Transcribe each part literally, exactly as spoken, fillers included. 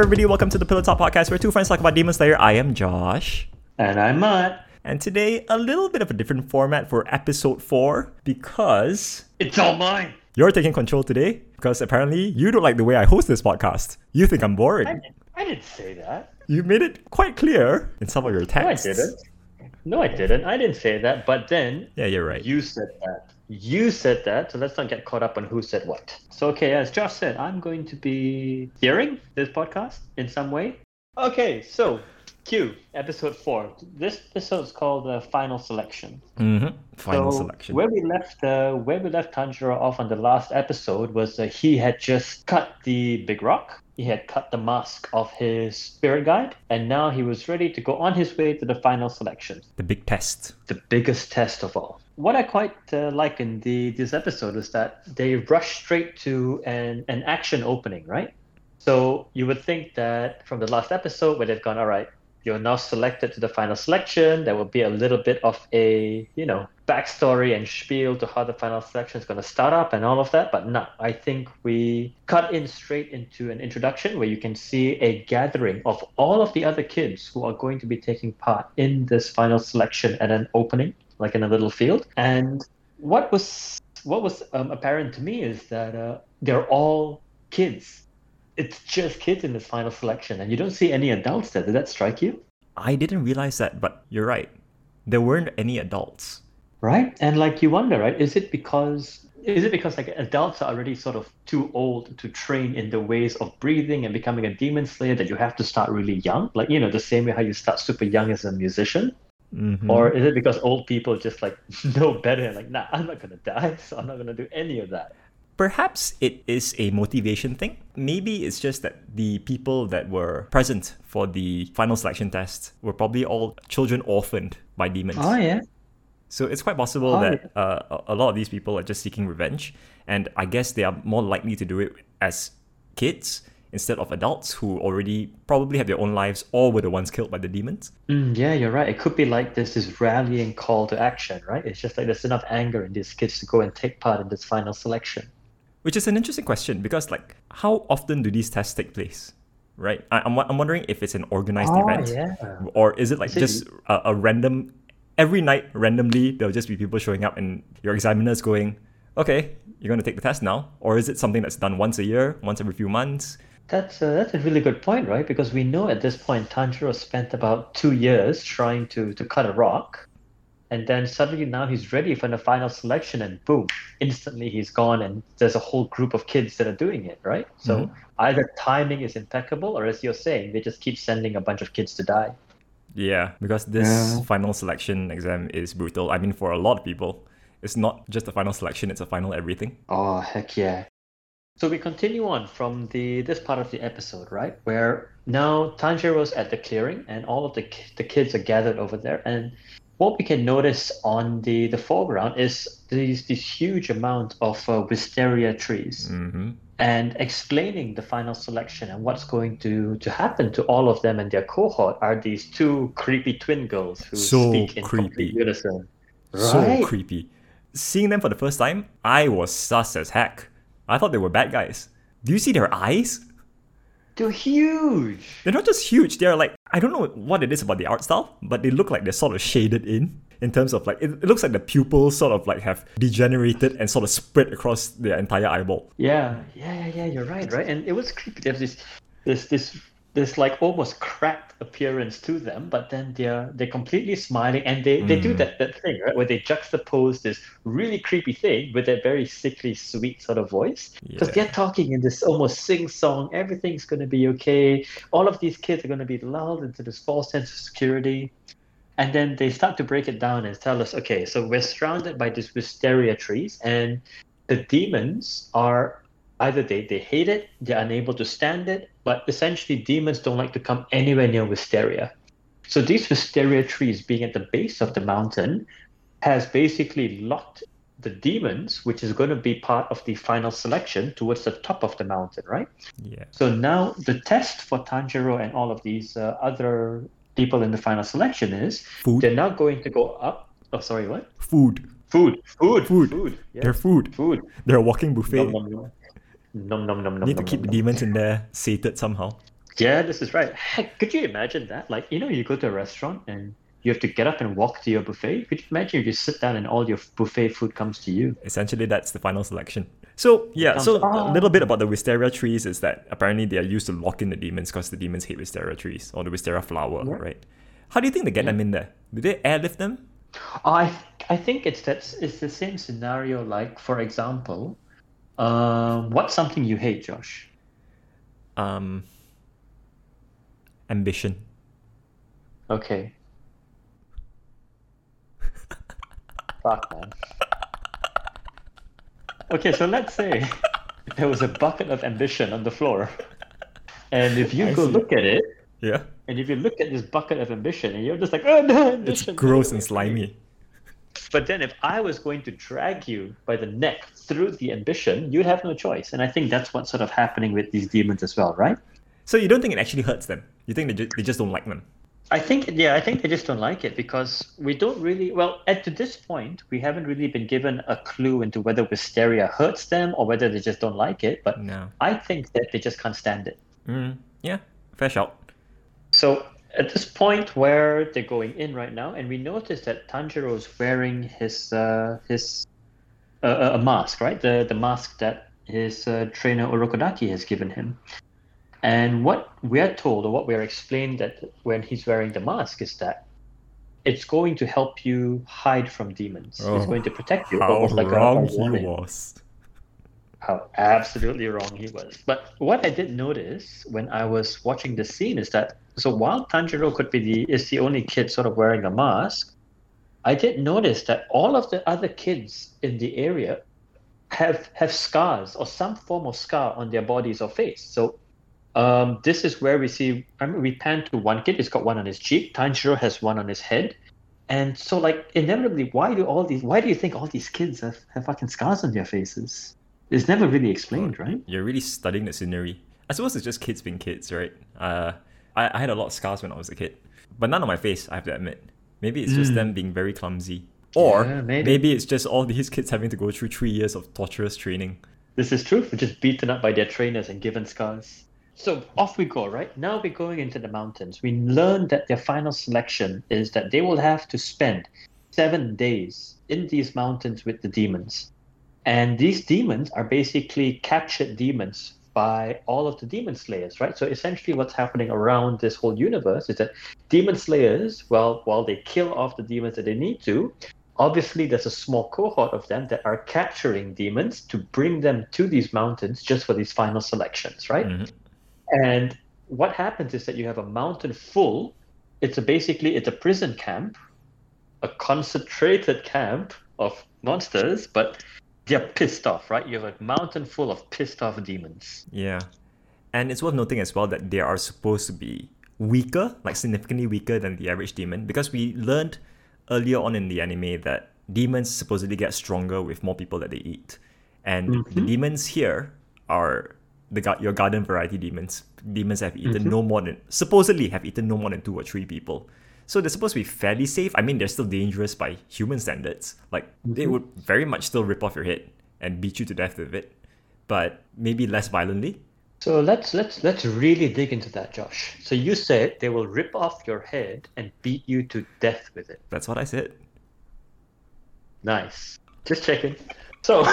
everybody. Welcome to the Pillow Talk Podcast, where two friends talk about Demon Slayer. I am Josh. And I'm Matt. And today, a little bit of a different format for episode four because... It's all mine! You're taking control today because apparently you don't like the way I host this podcast. You think I'm boring. I, I didn't say that. You made it quite clear in some of your texts. No, I didn't. No, I didn't. I didn't say that. But then... Yeah, you're right. You said that. You said that, so let's not get caught up on who said what. So, okay, as Josh said, I'm going to be steering this podcast in some way. Okay, so... Q, episode four. This episode is called the uh, Final Selection. Mm-hmm. Final so Selection. Where we left, uh, where we left Tanjiro off on the last episode was uh, he had just cut the big rock. He had cut the mask of his spirit guide, and now he was ready to go on his way to the final selection. The big test. The biggest test of all. What I quite uh, like in the this episode is that they rush straight to an, an action opening, right? So you would think that from the last episode where they've gone, all right, you're now selected to the final selection. There will be a little bit of a, you know, backstory and spiel to how the final selection is going to start up and all of that. But no, I think we cut in straight into an introduction where you can see a gathering of all of the other kids who are going to be taking part in this final selection at an opening, like in a little field. And what was what was um, apparent to me is that uh, they're all kids. It's just kids in this final selection, and you don't see any adults there. Did that strike you? I didn't realize that, but you're right. There weren't any adults. Right? And like you wonder, right? Is it because is it because like adults are already sort of too old to train in the ways of breathing and becoming a demon slayer that you have to start really young? Like, you know, the same way how you start super young as a musician? Mm-hmm. Or is it because old people just like know better and like, nah, I'm not gonna die, so I'm not gonna do any of that? Perhaps it is a motivation thing. Maybe it's just that the people that were present for the final selection test were probably all children orphaned by demons. Oh, yeah. So it's quite possible oh, that yeah. uh, a lot of these people are just seeking revenge. And I guess they are more likely to do it as kids instead of adults who already probably have their own lives or were the ones killed by the demons. Mm, yeah, you're right. It could be like this is rallying call to action, right? It's just like there's enough anger in these kids to go and take part in this final selection. Which is an interesting question because, like, how often do these tests take place, right? I, I'm I'm wondering if it's an organized oh, event, yeah. or is it like is it... just a, a random, every night randomly there'll just be people showing up and your examiner's going, okay, you're going to take the test now, or is it something that's done once a year, once every few months? That's a, that's a really good point, right? Because we know at this point Tanjiro spent about two years trying to to cut a rock. And then suddenly now he's ready for the final selection and boom, instantly he's gone and there's a whole group of kids that are doing it, right? So Mm-hmm. either timing is impeccable or as you're saying, they just keep sending a bunch of kids to die. Yeah, because this Yeah. final selection exam is brutal. I mean, for a lot of people, it's not just a final selection, it's a final everything. Oh, heck yeah. So we continue on from the this part of the episode, right? Where now Tanjiro's at the clearing and all of the the kids are gathered over there. And what we can notice on the, the foreground is these this huge amount of uh, wisteria trees. Mm-hmm. And explaining the final selection and what's going to, to happen to all of them and their cohort are these two creepy twin girls who So speak in creepy. complete unison. So Right? creepy. Seeing them for the first time, I was sus as heck. I thought they were bad guys. Do you see their eyes? They're huge. They're not just huge, they're like, I don't know what it is about the art style, but they look like they're sort of shaded in, in terms of like, it, it looks like the pupils sort of like have degenerated and sort of spread across their entire eyeball. Yeah, yeah, yeah, yeah, you're right, right? And it was creepy. There's this, this, this, this like almost cracked appearance to them, but then they're they're completely smiling, and they, they do Mm. that, that thing, right, where they juxtapose this really creepy thing with that very sickly sweet sort of voice. Because Yeah. they're talking in this almost sing-song, everything's going to be okay. All of these kids are going to be lulled into this false sense of security. And then they start to break it down and tell us, okay, so we're surrounded by these wisteria trees, and the demons are either they, they hate it, they're unable to stand it, but essentially demons don't like to come anywhere near wisteria. So these wisteria trees being at the base of the mountain has basically locked the demons, which is going to be part of the final selection, towards the top of the mountain, right? Yeah. So now the test for Tanjiro and all of these uh, other people in the final selection is Food. they're now going to go up. Oh, sorry, what? Food. Food, food, Food. food. Yes. They're food. Food. They're a walking buffet. Nom nom nom. Nom nom nom nom. Need to nom, keep the nom, demons in there sated somehow. Yeah, this is right. Heck, could you imagine that? Like, you know, you go to a restaurant and you have to get up and walk to your buffet. Could you imagine if you sit down and all your buffet food comes to you? Essentially, that's the final selection. So yeah, Comes, so a little oh, bit about the wisteria trees is that apparently they are used to lock in the demons because the demons hate wisteria trees or the wisteria flower, yeah. right? How do you think they get Yeah. them in there? Do they airlift them? I I think it's that it's the same scenario. Like, for example, um, what's something you hate, Josh? Um, ambition. Okay. Fuck, man. Okay, so let's say there was a bucket of ambition on the floor, and if you I go see. look at it, Yeah, and if you look at this bucket of ambition, and you're just like, oh no, it's ambition. gross get and away from me." slimy. But then if I was going to drag you by the neck through the ambition, you'd have no choice. And I think that's what's sort of happening with these demons as well, right? So you don't think it actually hurts them? You think they, ju- they just don't like them? I think, yeah, I think they just don't like it because we don't really, well, at to this point, we haven't really been given a clue into whether wisteria hurts them or whether they just don't like it. But No. I think that they just can't stand it. Mm, yeah, fair shout. So at this point where they're going in right now, and we notice that Tanjiro is wearing his uh, his uh, a mask, right? The the mask that his uh, trainer Orokodaki has given him. And what we are told, or what we are explained, that when he's wearing the mask, is that it's going to help you hide from demons. Oh, it's going to protect you, How almost like a, a wrong he warning. was. How absolutely wrong he was. But what I did notice when I was watching the scene is that so while Tanjiro could be the is the only kid sort of wearing a mask, I did notice that all of the other kids in the area have have scars or some form of scar on their bodies or face. So um, this is where we see. I mean, we pan to one kid. He's got one on his cheek. Tanjiro has one on his head. And so, like, inevitably, why do all these? Why do you think all these kids have, have fucking scars on their faces? It's never really explained, right? You're really studying the scenery. I suppose it's just kids being kids, right? Uh, I, I had a lot of scars when I was a kid, but none on my face, I have to admit. Maybe it's just them being very clumsy. Or Yeah, maybe. maybe it's just all these kids having to go through three years of torturous training. This is true. We're just beaten up by their trainers and given scars. So off we go, right? Now we're going into the mountains. We learn that their final selection is that they will have to spend seven days in these mountains with the demons. And these demons are basically captured demons by all of the demon slayers, right? So essentially what's happening around this whole universe is that demon slayers, well, while they kill off the demons that they need to, obviously there's a small cohort of them that are capturing demons to bring them to these mountains just for these final selections, right? Mhm. And what happens is that you have a mountain full. It's a basically it's a prison camp, a concentrated camp of monsters, but they're pissed off, right? You have a mountain full of pissed off demons. Yeah. And it's worth noting as well that they are supposed to be weaker, like significantly weaker than the average demon, because we learned earlier on in the anime that demons supposedly get stronger with more people that they eat. And Mm-hmm. the demons here are the gar- your garden variety demons. Demons have eaten Mm-hmm. no more than, supposedly have eaten no more than two or three people. So they're supposed to be fairly safe. I mean, they're still dangerous by human standards. Like, they Mm-hmm. would very much still rip off your head and beat you to death with it, but maybe less violently. So let's let's let's really dig into that, Josh. So you said they will rip off your head and beat you to death with it. That's what I said. Nice. Just checking. So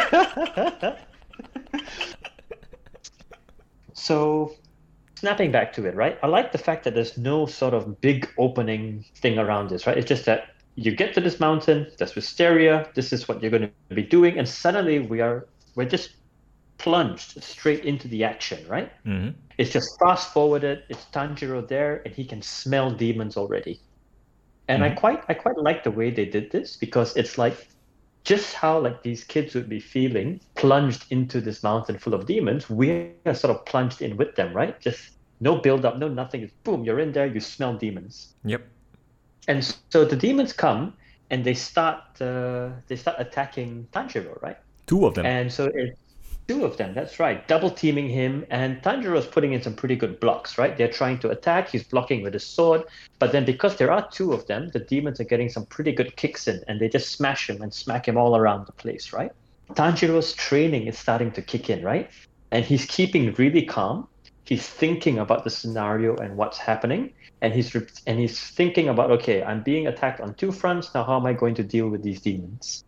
So snapping back to it, right? I like the fact that there's no sort of big opening thing around this, right? It's just that you get to this mountain, there's wisteria, this is what you're going to be doing, and suddenly we are we're just plunged straight into the action, right? Mm-hmm. It's just fast forwarded. It's Tanjiro there, and he can smell demons already. And I Mhm. quite, I quite like the way they did this because it's like just how like these kids would be feeling plunged into this mountain full of demons. We are sort of plunged in with them, right? Just no build up, no nothing. It's boom, you're in there. You smell demons, Yep. and so the demons come and they start, uh, they start attacking Tanjiro, right? Two of them. And so it's two of them, that's right, double teaming him. And Tanjiro's putting in some pretty good blocks, right? They're trying to attack, he's blocking with his sword. But then because there are two of them, the demons are getting some pretty good kicks in, and they just smash him and smack him all around the place, right? Tanjiro's training is starting to kick in, right? And he's keeping really calm. he's thinking about the scenario and what's happening, and he's re- and he's thinking about, okay, I'm being attacked on two fronts. Now, how am I going to deal with these demons?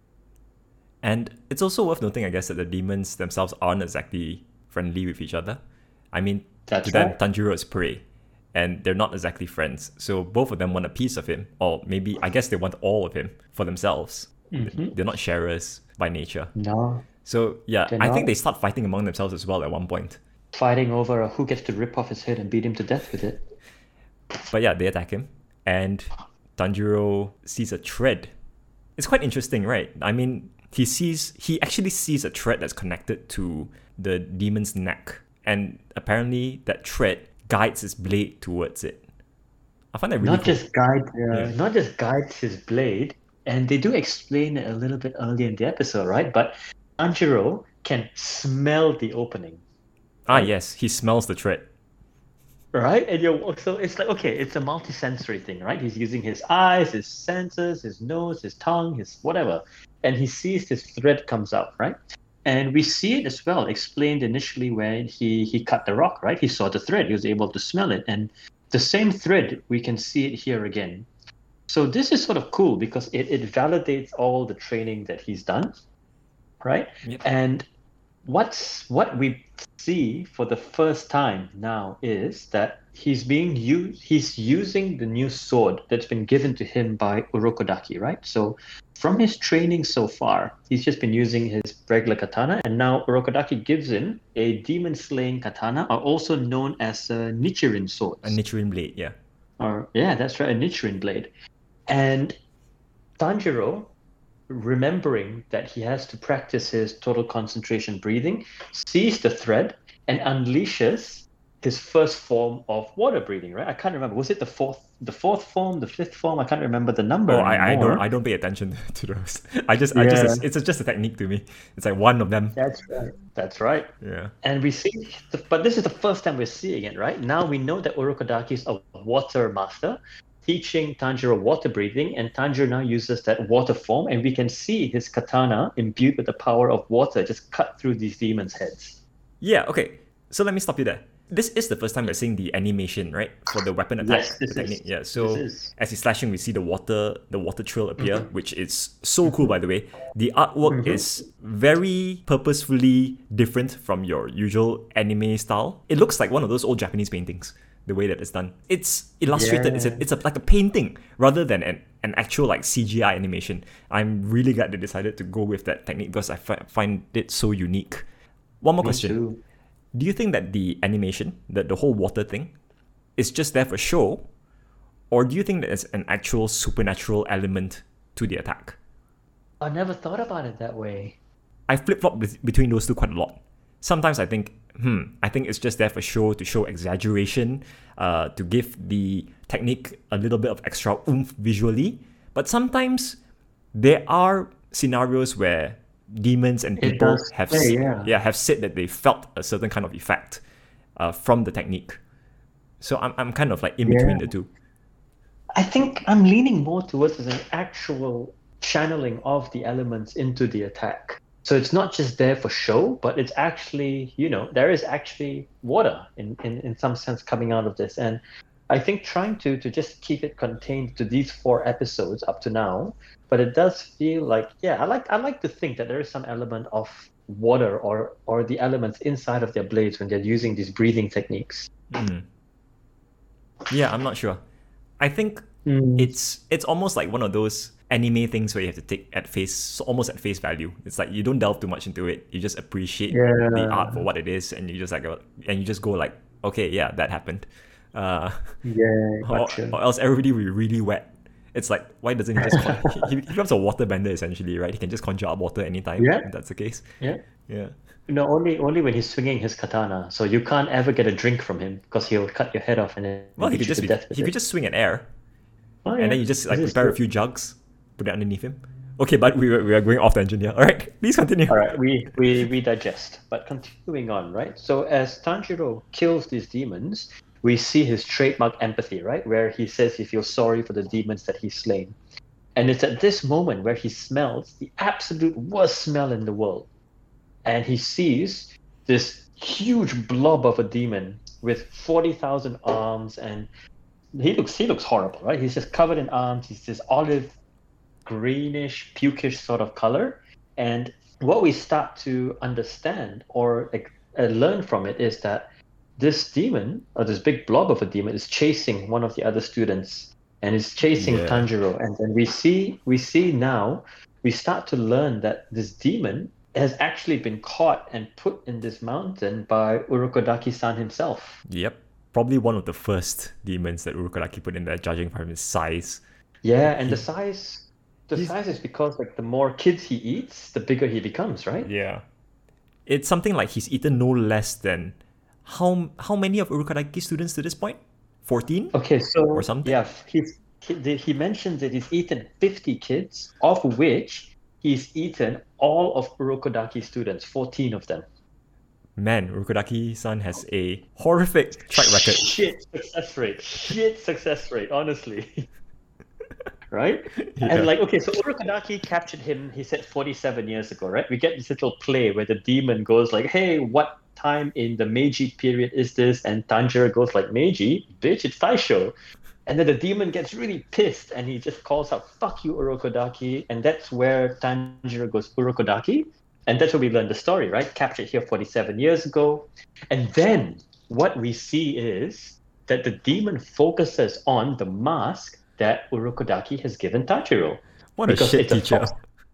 And it's also worth noting, I guess, that the demons themselves aren't exactly friendly with each other. I mean, That's to them, right. Tanjiro is prey, and they're not exactly friends. So both of them want a piece of him, or maybe, I guess they want all of him for themselves. Mm-hmm. They're not sharers by nature. No, So yeah, they're I not think they start fighting among themselves as well at one point. fighting over who gets to rip off his head and beat him to death with it. But yeah, they attack him, and Tanjiro sees a thread. It's quite interesting, right? I mean, he sees he actually sees a thread that's connected to the demon's neck, and apparently that thread guides his blade towards it. I find that really Not cool. just guide, uh, Yeah. not just guides his blade, and they do explain it a little bit earlier in the episode, right? But Tanjiro can smell the opening, Ah, right? yes, he smells the thread. Right? And you're so it's like, okay, it's a multi-sensory thing, right? He's using his eyes, his senses, his nose, his tongue, his whatever, and he sees this thread comes out, right? And we see it as well explained initially when he he cut the rock, right? He saw the thread, he was able to smell it, and the same thread we can see it here again. So this is sort of cool because it, it validates all the training that he's done, right? Yep. And what's what we see for the first time now is that he's being used he's using the new sword that's been given to him by Urokodaki, right? So from his training so far, he's just been using his regular katana, and now Urokodaki gives him a demon slaying katana, or also known as uh, Nichirin swords. A Nichirin blade, yeah. Or yeah, that's right, a Nichirin blade. And Tanjiro, remembering that he has to practice his total concentration breathing, sees the thread and unleashes his first form of water breathing, right? I can't remember. Was it the fourth the fourth form, the fifth form? I can't remember the number Oh, I, I anymore. don't I don't pay attention to those. I just I just Yeah. it's just a technique to me. It's like one of them. That's right. That's right. Yeah. And we see, the, but this is the first time we're seeing it, right? Now we know that Urokodaki is a water master, teaching Tanjiro water breathing, and Tanjiro now uses that water form, and we can see his katana imbued with the power of water just cut through these demons' heads. Yeah, okay. So let me stop you there. This is the first time we're seeing the animation, right? For the weapon attack Yes, this the technique. is. Yeah. So This is. as he's slashing, we see the water the water trail appear, which is so cool by the way. The artwork is very purposefully different from your usual anime style. It looks like one of those old Japanese paintings, the way that it's done. It's illustrated, it's a, Yeah. it's a, like a painting rather than an, an actual like C G I animation. I'm really glad they decided to go with that technique because I fi- find it so unique. One more Me question. too. Do you think that the animation, that the whole water thing, is just there for show, or do you think that there's an actual supernatural element to the attack? I never thought about it that way. I flip flop between those two quite a lot. Sometimes I think, hmm, I think it's just there for show to show exaggeration, uh, to give the technique a little bit of extra oomph visually. But sometimes there are scenarios where demons and It people does have say, s- yeah. have said that they felt a certain kind of effect uh, from the technique. So I'm I'm kind of like in between Yeah. the two. I think I'm leaning more towards an actual channeling of the elements into the attack. So it's not just there for show, but it's actually, you know, there is actually water in, in, in some sense coming out of this. And I think trying to, to just keep it contained to these four episodes up to now, but it does feel like, yeah, I like I like to think that there is some element of water or or the elements inside of their blades when they're using these breathing techniques. Mm. Yeah, I'm not sure. I think Mm. it's it's almost like one of those anime things where you have to take at face almost at face value. It's like you don't delve too much into it. You just appreciate the Yeah. art for what it is, and you just like go- and you just go like, okay, yeah, that happened. Uh, Yeah, or, gotcha. or else everybody will be really wet. It's like, why doesn't he just con- he, he becomes a water bender essentially, right? He can just conjure up water anytime. Yeah. If that's the case. Yeah. Yeah. No, only only when he's swinging his katana. So you can't ever get a drink from him because he'll cut your head off and then Well, he beat could you just to be, death with he it. could just swing at air, Oh, and yeah. then you just like This is prepare a true. few jugs, put it underneath him. Okay, but we were, we are going off tangent here. All right, please continue. All right, we, we we digest. But continuing on, right? So as Tanjiro kills these demons, we see his trademark empathy, right? Where he says he feels sorry for the demons that he's slain. And it's at this moment where he smells the absolute worst smell in the world. And he sees this huge blob of a demon with forty thousand arms, and he looks he looks horrible, right? He's just covered in arms. He's this olive, greenish, pukish sort of color. And what we start to understand or like, uh, learn from it is that this demon, or this big blob of a demon, is chasing one of the other students, and is chasing Yeah. Tanjiro. And then we see we see now we start to learn that this demon has actually been caught and put in this mountain by Urokodaki-san himself. Yep. Probably one of the first demons that Urokodaki put in there, judging from his size. Yeah, and the size the He's- size is because like the more kids he eats, the bigger he becomes, right? Yeah. It's something like he's eaten no less than how how many of Urokodaki's students to this point? fourteen? Okay, so Or something? yeah, he's he, he mentions that he's eaten fifty kids, of which he's eaten all of Urokodaki's students, fourteen of them. Man, Urokodaki-san has a horrific track record. Shit success rate. Shit success rate, honestly. Right? Yeah. And like, okay, so Urokodaki captured him, he said forty-seven years ago, right? We get this little play where the demon goes like, hey, what time in the Meiji period is this? And Tanjiro goes like, Meiji? Bitch, it's Taisho. And then the demon gets really pissed and he just calls out, fuck you, Urokodaki. And that's where Tanjiro goes, Urokodaki? And that's where we learn the story, right? Captured here forty-seven years ago. And then what we see is that the demon focuses on the mask that Urokodaki has given Tanjiro. What a Because shit it's a teacher. fox.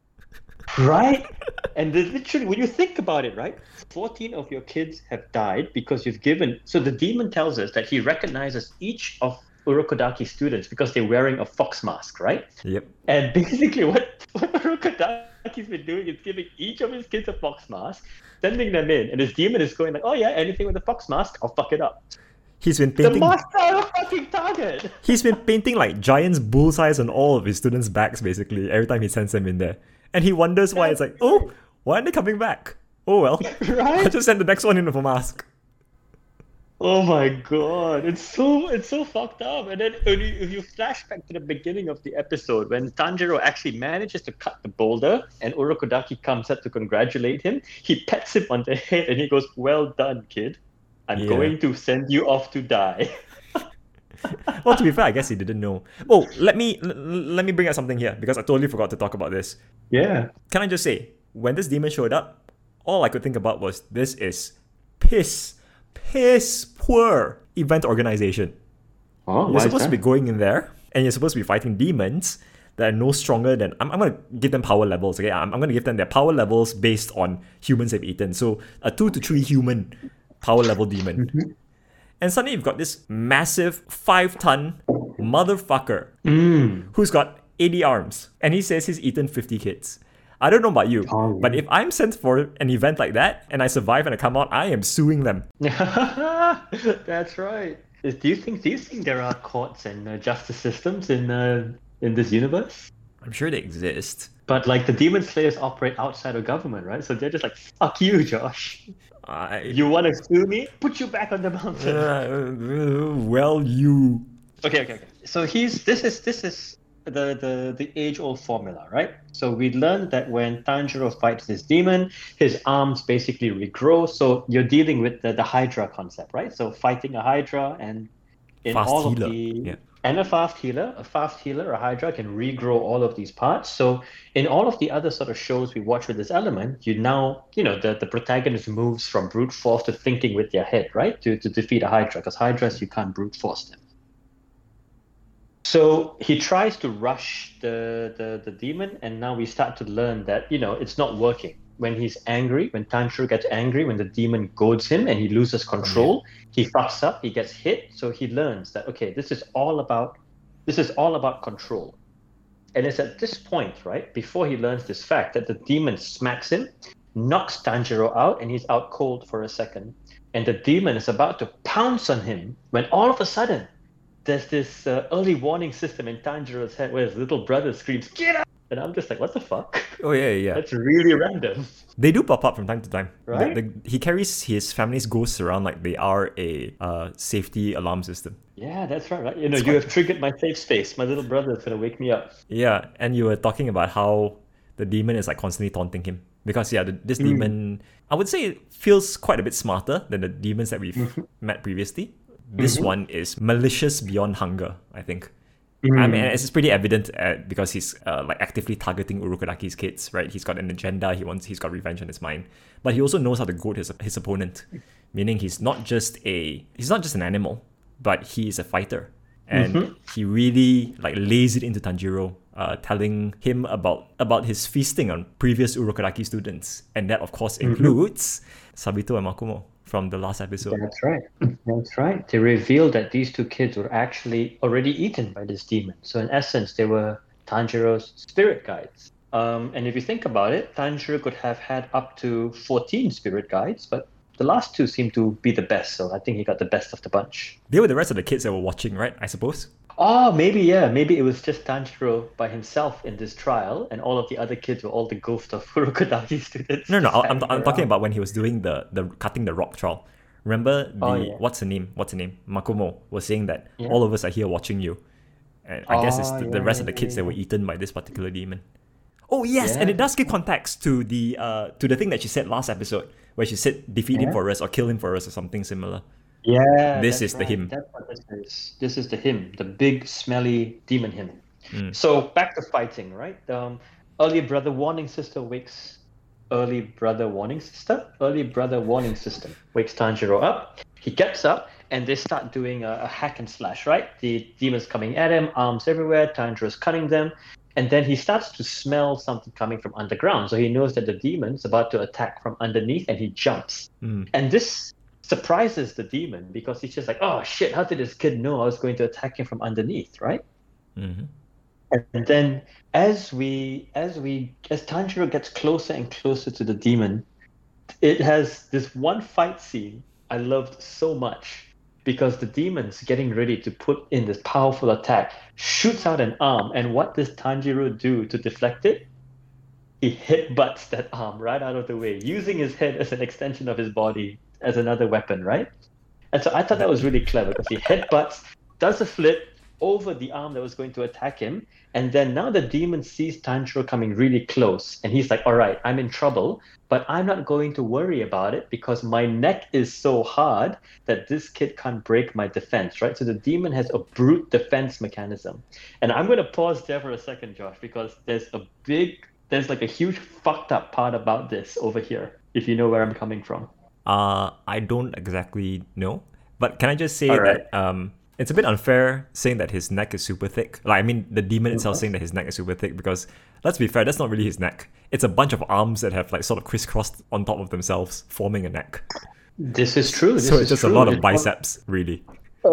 Right? And the, literally, when you think about it, right? fourteen of your kids have died because you've given. So the demon tells us that he recognizes each of Urokodaki's students because they're wearing a fox mask, right? Yep. And basically, what, what Urokodaki's been doing is giving each of his kids a fox mask, sending them in, and his demon is going like, "Oh yeah, anything with a fox mask, I'll fuck it up." He's been The painting masks are a fucking target. He's been painting like giants bullseyes on all of his students' backs basically every time he sends them in there. And he wonders why. It's like, oh, why aren't they coming back? Oh well. Right? I'll just send the next one in with a mask. Oh my god, it's so it's so fucked up. And then when you, if you flash back to the beginning of the episode when Tanjiro actually manages to cut the boulder and Urokodaki comes up to congratulate him, he pats him on the head and he goes, "Well done, kid. I'm Yeah. going to send you off to die." Well, to be fair, I guess he didn't know. Oh, let me l- l- let me bring up something here because I totally forgot to talk about this. Yeah. Can I just say, when this demon showed up, all I could think about was this is piss, piss poor event organization. Oh, You're supposed to be going in there and you're supposed to be fighting demons that are no stronger than. I'm, I'm going to give them power levels, okay? I'm, I'm going to give them their power levels based on humans they've eaten. So a two to three human power level demon. And suddenly you've got this massive five ton motherfucker Mm. who's got eighty arms. And he says he's eaten fifty kids. I don't know about you, Oh, but if I'm sent for an event like that and I survive and I come out, I am suing them. That's right. Is- Do you think do you think there are courts and uh, justice systems in uh, in this universe? I'm sure they exist. But like the demon slayers operate outside of government, right? So they're just like, fuck you, Josh. I, You want to sue me? Put you back on the mountain. uh, well, you. Okay, okay, okay. So he's this is this is the the the age old formula, right? So we learned that when Tanjiro fights this demon, his arms basically regrow. So you're dealing with the, the Hydra concept, right? So fighting a Hydra and in Fast all healer, of the yeah. and a fast healer, a fast healer, a Hydra can regrow all of these parts. So in all of the other sort of shows we watch with this element, you now, you know, the, the protagonist moves from brute force to thinking with their head, right? To to defeat a Hydra, because Hydras you can't brute force them. So he tries to rush the, the the demon, and now we start to learn that, you know, it's not working. When he's angry, when Tanjiro gets angry, when the demon goads him and he loses control, he fucks up, he gets hit. So he learns that, okay, this is all about this is all about control. And it's at this point, right, before he learns this fact, that the demon smacks him, knocks Tanjiro out, and he's out cold for a second. And the demon is about to pounce on him when all of a sudden there's this uh, early warning system in Tanjiro's head where his little brother screams, "Get up!" And I'm just like, what the fuck? Oh, yeah, yeah. That's really random. They do pop up from time to time. The- Right? the- he carries his family's ghosts around like they are a uh, safety alarm system. Yeah, that's right, right? You know, It's you quite- have triggered my safe space. My little brother is going to wake me up. Yeah, and you were talking about how the demon is like constantly taunting him. Because yeah, the, this Mm. demon, I would say it feels quite a bit smarter than the demons that we've Mm-hmm. met previously. This Mhm. one is malicious beyond hunger, I think. Mm. I mean, it's pretty evident uh, because he's uh, like actively targeting Urokodaki's kids, right? He's got an agenda. He wants. He's got revenge on his mind, but he also knows how to goad his his opponent. Meaning, he's not just a he's not just an animal, but he is a fighter, and Mhm. he really like lays it into Tanjiro, uh, telling him about about his feasting on previous Urokodaki students, and that of course includes Sabito and Makumo from the last episode. That's right. That's right. They revealed that these two kids were actually already eaten by this demon. So in essence, they were Tanjiro's spirit guides. Um, and if you think about it, Tanjiro could have had up to fourteen spirit guides, but the last two seem to be the best. So I think he got the best of the bunch. They were the rest of the kids that were watching, right? I suppose. Oh, maybe, yeah. Maybe it was just Tanjiro by himself in this trial, and all of the other kids were all the ghosts of Furokodaki students. No, no, just I'm, I'm hanging talking around. about when he was doing the, the cutting the rock trial. Remember the Oh, yeah. what's her name? What's her name? Makomo was saying that Yeah. all of us are here watching you, and I guess it's Oh, the, yeah, the rest of yeah, the kids yeah, that were yeah. eaten by this particular demon. Oh yes, and Yeah. it does give context to the uh to the thing that she said last episode, where she said defeat him Yeah. for us or kill him for us or something similar. Yeah, This that's is the right. him. That's what this is. This is the him, the big smelly demon him. Mm. So back to fighting, right? Um, early brother warning sister wakes. Early brother warning sister. Early brother warning system wakes Tanjiro up. He gets up and they start doing a, a hack and slash, right? The demons coming at him, arms everywhere. Tanjiro's cutting them, and then he starts to smell something coming from underground. So he knows that the demon's about to attack from underneath, and he jumps. Mm. And this surprises the demon because he's just like, oh shit, how did this kid know I was going to attack him from underneath, right? hmm And then as we as we as Tanjiro gets closer and closer to the demon, it has this one fight scene I loved so much because the demon's getting ready to put in this powerful attack, shoots out an arm, and what does Tanjiro do to deflect it? He headbutts that arm right out of the way, using his head as an extension of his body as another weapon, right? And so I thought that was really clever because he headbutts, does a flip over the arm that was going to attack him, and then now the demon sees Tanjiro coming really close, and he's like, all right, I'm in trouble, but I'm not going to worry about it because my neck is so hard that this kid can't break my defense, right? So the demon has a brute defense mechanism. And I'm going to pause there for a second, Josh, because there's a big, there's like a huge fucked up part about this over here, if you know where I'm coming from. Uh, I don't exactly know, but can I just say Alright. that um, it's a bit unfair saying that his neck is super thick. Like, I mean, the demon itself saying that his neck is super thick because, let's be fair, that's not really his neck. It's a bunch of arms that have like sort of crisscrossed on top of themselves, forming a neck. This is true. This So is it's just a true. lot of It- biceps, really.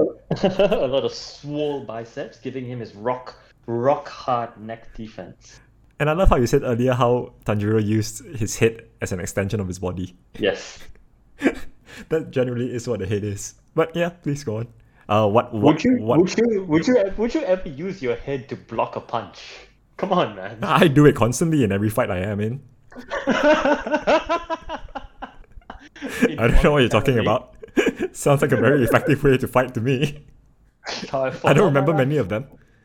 a lot of swole biceps, giving him his rock, rock hard neck defense. And I love how you said earlier how Tanjiro used his head as an extension of his body. Yes. That generally is what the head is. But yeah, please go on. Uh, what what Would you? what? Would you? Would you? Would you ever use your head to block a punch? Come on, man. I do it constantly in every fight I am in. I don't know what you're talking about. Sounds like a very effective way to fight to me. I don't remember many of them.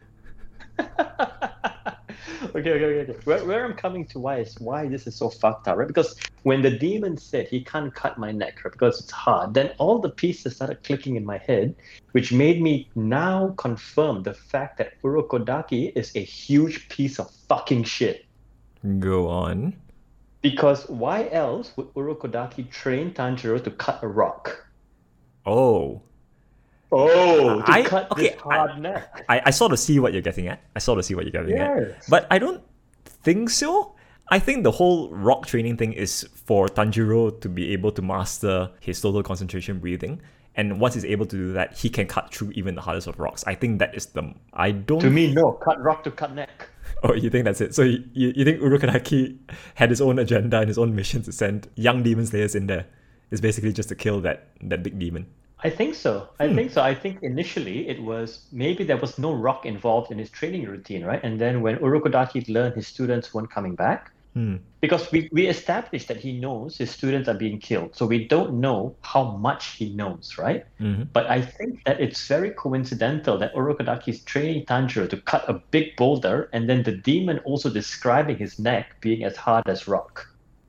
Okay, okay, okay. okay. Where, where I'm coming to why is why this is so fucked up, right? Because when the demon said he can't cut my neck, right, because it's hard, then all the pieces started clicking in my head, which made me now confirm the fact that Urokodaki is a huge piece of fucking shit. Go on. Because why else would Urokodaki train Tanjiro to cut a rock? Oh. Oh, to I- cut okay, this hard neck. I, I sort of see what you're getting at. I sort of see what you're getting at. Yes. But I don't think so. I think the whole rock training thing is for Tanjiro to be able to master his total concentration breathing. And once he's able to do that, he can cut through even the hardest of rocks. I think that is the... I don't... To me, no. Cut rock to cut neck. Oh, you think that's it? So you, you, you think Urokodaki had his own agenda and his own mission to send young demon slayers in there? It's basically just to kill that, that big demon. I think so. I think so. I think initially it was maybe there was no rock involved in his training routine, right? And then when Urokodaki learned his students weren't coming back, Hmm. because we, we established that he knows his students are being killed. So we don't know how much he knows, right? Mhm. But I think that it's very coincidental that Urokodaki is training Tanjiro to cut a big boulder and then the demon also describing his neck being as hard as rock.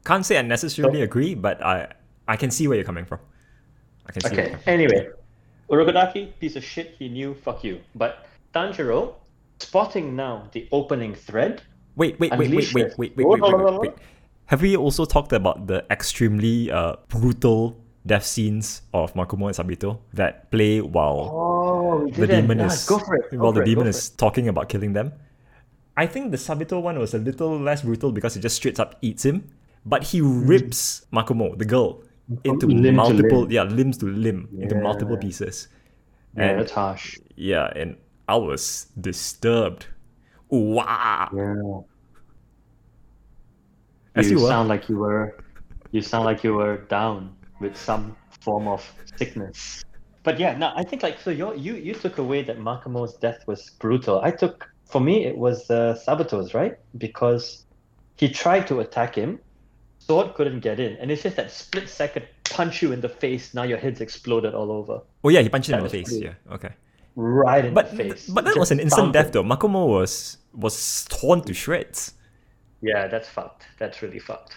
Can't say I necessarily agree, but I I can see where you're coming from. I can see. Okay. Anyway, Urokodaki, piece of shit. He knew. Fuck you. But Tanjiro, spotting now the opening thread. Wait, wait, wait, wait, wait, wait, wait, wait, wait, wait, wait. Have we also talked about the extremely uh, brutal death scenes of Makomo and Sabito that play while oh, the demon yeah, is go for it. Go while for the it, demon go is talking about killing them? I think the Sabito one was a little less brutal because it just straight up eats him, but he rips Makomo, the girl, into limb multiple limb. yeah limbs to limb yeah. into multiple pieces. Yeah, and, that's harsh. Yeah, and I was disturbed. Wow. Yeah. As you you were. sound like you were, you sound like you were down with some form of sickness. But yeah, no, I think like so. You you you took away that Makomo's death was brutal. I took for me it was uh, Sabato's, right? Because he tried to attack him, sword couldn't get in, and it's just that split second punch you in the face. Now your head's exploded all over. Oh yeah, he punched him That in the was face. pretty- Yeah, okay. Right in But the face. but that Just was an instant thumped death him. though. Makomo was was torn to shreds. Yeah, that's fucked. That's really fucked.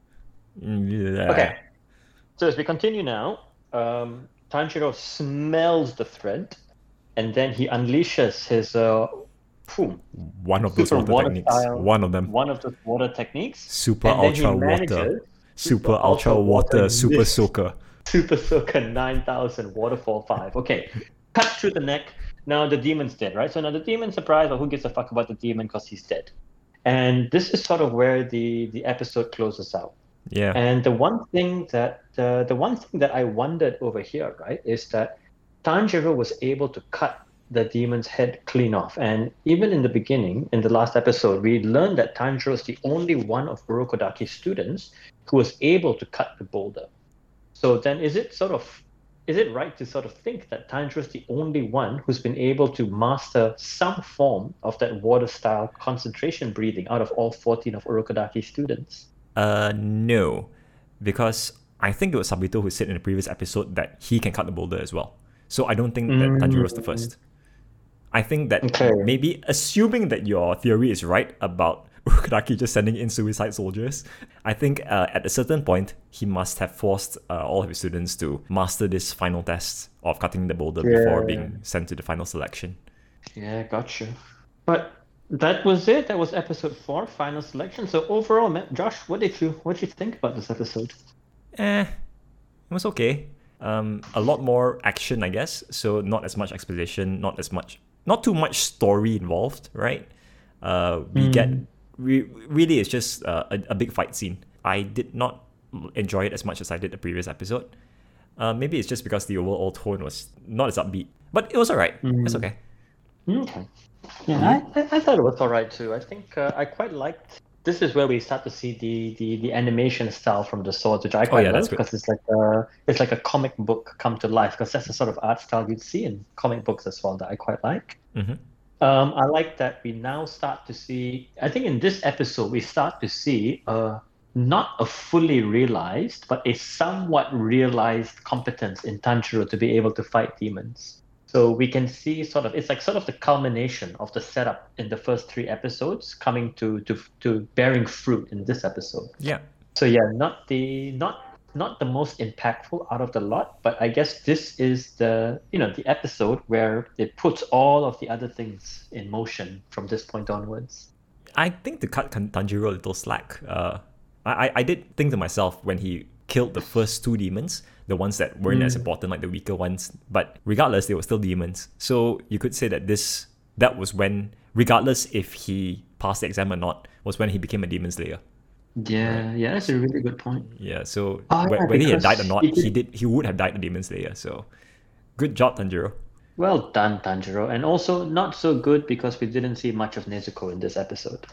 Yeah. Okay. So as we continue now, um, Tanjiro smells the thread, and then he unleashes his uh, boom, One of those super water water techniques. style, One of them. one of the water techniques. Super and then he ultra manages water. Super super ultra ultra water. water Super mist. soaker. Super Soaker nine thousand Waterfall five. Okay, cut through the neck. Now the demon's dead, right? So now the demon, surprise, or who gives a fuck about the demon because he's dead. And this is sort of where the, the episode closes out. Yeah. And the one thing that uh, the one thing that I wondered over here, right, is that Tanjiro was able to cut the demon's head clean off. And even in the beginning, in the last episode, we learned that Tanjiro is the only one of Urokodaki's students who was able to cut the boulder. So then, is it sort of is it right to sort of think that Tanjiro is the only one who's been able to master some form of that water style concentration breathing out of all fourteen of Urokodaki's students? Uh, no, because I think it was Sabito who said in the previous episode that he can cut the boulder as well. So I don't think that Mm. Tanjiro was the first. I think that Okay. maybe assuming that your theory is right about Urokodaki just sending in suicide soldiers, I think uh, at a certain point he must have forced uh, all of his students to master this final test of cutting the boulder before Yeah. being sent to the final selection. Yeah, gotcha. But that was it. That was episode four, final selection. So overall, man, Josh, what did you what did you think about this episode? Eh, it was okay. Um, a lot more action, I guess. So not as much exposition, not as much, not too much story involved, right? Uh, we get we really it's just uh, a, a big fight scene. I did not enjoy it as much as I did the previous episode. Uh, maybe it's just because the overall tone was not as upbeat, but it was alright. It's okay. Okay. Yeah, I, I I thought it was alright too. I think uh, I quite liked. This is where we start to see the, the, the animation style from the swords, which I quite yeah, that's love good. because it's like a it's like a comic book come to life. Because that's the sort of art style you'd see in comic books as well that I quite like. Mhm. Um, I like that we now start to see. I think in this episode we start to see uh, not a fully realized, but a somewhat realized competence in Tanjiro to be able to fight demons. So we can see sort of it's like sort of the culmination of the setup in the first three episodes coming to to to bearing fruit in this episode. Yeah. So yeah, not the not not the most impactful out of the lot, but I guess this is the you know the episode where it puts all of the other things in motion from this point onwards. I think to cut Kan- Tanjiro a little slack, uh, I, I I did think to myself when he killed the first two demons, the ones that weren't as important, like the weaker ones, but regardless, they were still demons. So you could say that this that was when, regardless if he passed the exam or not, was when he became a demon slayer. Yeah, yeah, that's a really good point. Yeah. So Oh, wh- yeah, whether he had died or because not, he he did- did he would have died a demon slayer. So good job, Tanjiro. Well done, Tanjiro, and also not so good because we didn't see much of Nezuko in this episode.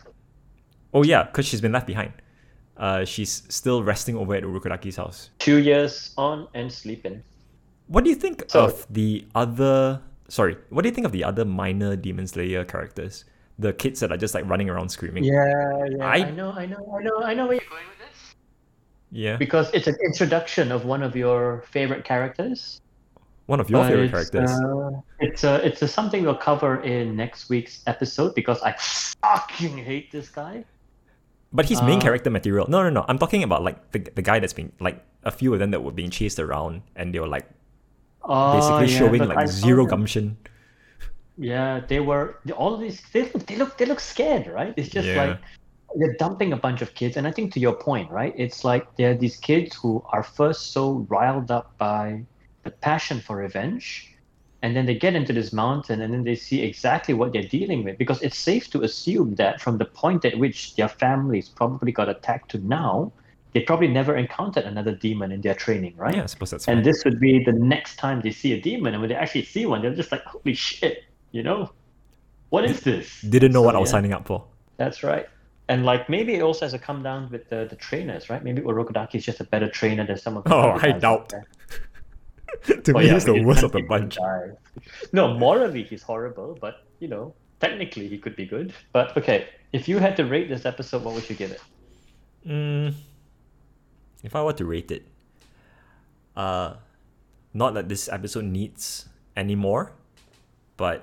Oh yeah, because she's been left behind. Uh, she's still resting over at Urokodaki's house. Two years on and sleeping. What do you think So- of the other? Sorry, what do you think of the other minor Demon Slayer characters? The kids that are just like running around screaming. Yeah, yeah. I- I know, I know, I know, I know where you're going with this. Yeah. Because it's an introduction of one of your favorite characters. One of your but favorite it's, characters. Uh, it's uh, it's uh, something we'll cover in next week's episode because I fucking hate this guy. But he's main Uh, character material. No, no, no. I'm talking about like the the guy that's being like a few of them that were being chased around, and they were like oh basically yeah, showing look, like I saw zero them. gumption. Yeah, they were all of these. They look, they look, they look scared, right? It's just Yeah. like they're dumping a bunch of kids, and I think to your point, right? It's like there are these kids who are first so riled up by the passion for revenge, and then they get into this mountain, and then they see exactly what they're dealing with. Because it's safe to assume that from the point at which their families probably got attacked to now, they probably never encountered another demon in their training, right? Yeah, I suppose that's And fine. this would be the next time they see a demon, and when they actually see one, they're just like, "Holy shit!" You know, what is this? Didn't know So what I was yeah, signing up for. that's right. And like maybe it also has to come down with the, the trainers, right? Maybe Orokodaki is just a better trainer than some of the Oh, other I guys out doubt. there. To Oh me, yeah, he's we the just worst can't of the pick good bunch. guys. No, morally he's horrible, but you know, technically he could be good. But okay, if you had to rate this episode, what would you give it? Mm, if I were to rate it, uh, not that this episode needs any more, but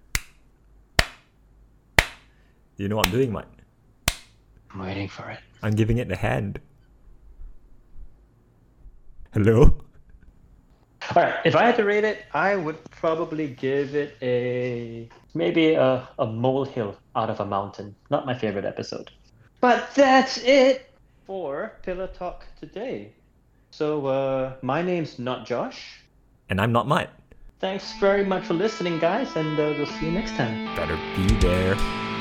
you know what I'm doing, Matt? I'm waiting for it. I'm giving it the hand. Hello? All right, if I had to rate it, I would probably give it a maybe a, a molehill out of a mountain. Not my favorite episode. But that's it for Pillar Talk today. So uh, my name's not Josh. And I'm not Matt. Thanks very much for listening, guys, and uh, we'll see you next time. Better be there.